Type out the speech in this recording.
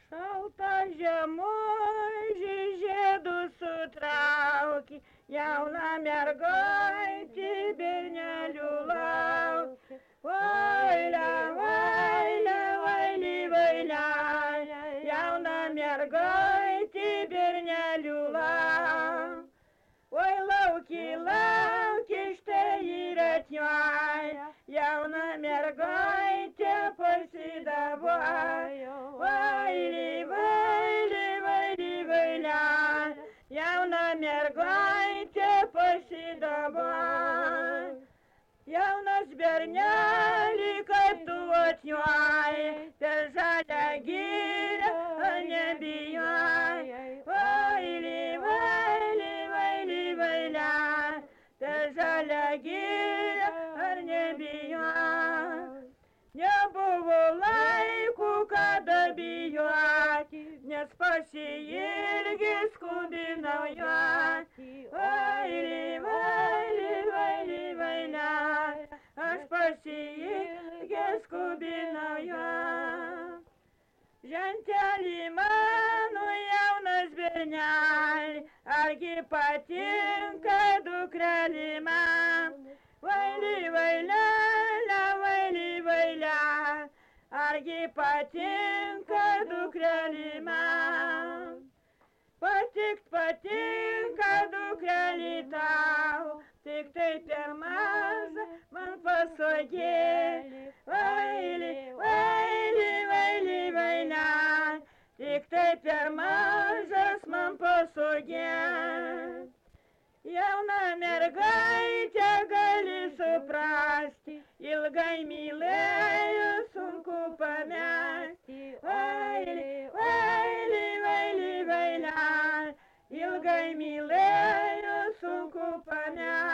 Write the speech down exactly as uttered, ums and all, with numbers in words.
Šalta žiemužį žiedus sutraukė, jauna mergaitė bernelių laukė. Vailė, vailė, vailė, vailė, jauna mergaitė bernelių laukė. Oi, lauki, lauki, štai ir atjoja, jauna mergaitė pasidavoja. Vailė, vailė, vailė, vailė, jauna mergaitė pasidavoja. Jaunas bernelį, kaip tu atjoji, per žalią girią nebijoji. Vailė, vailė, vailė, vailė, per žalią girią ar nebijoji. Nebuvo laikų, kada bijoti, nes pasiilgi skubinau joti. Vailė, vailė, vailė, vailė, aš pasiilgi skubinau joti. Žentelį mano jaunas bernelį, argi patinka dukrelį man. Vailė, vailė, vailė, vailė, argi patinka dukrelį man. Patikt patinka dukrelį tau, tik tai per maža man pasodėlį. Vailė, vailė, vailė, vailė, tik tai per mažas man pasodėlį. Jauna mergaitė gali suprasti, ilgai mylėjo sunku pamesti. Vailė, vailė, vailė, vailė, ilgai mylėjo sunku pamesti.